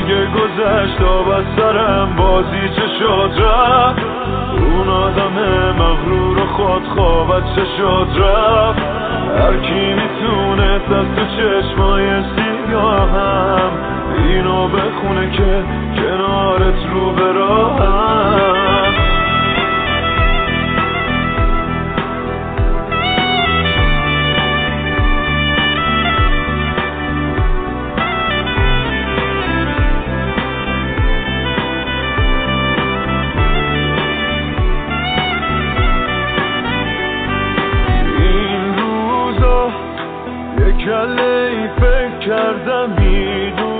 دیگه گذشت آب از سرم، بازی چشات رفت. اون آدم مغرور و خودخواه چشات رفت. هر کی میتونست از تو چشمای سیاهم اینو بخونه که کنارت رو به راهم. کله ای فکر کردم میدونم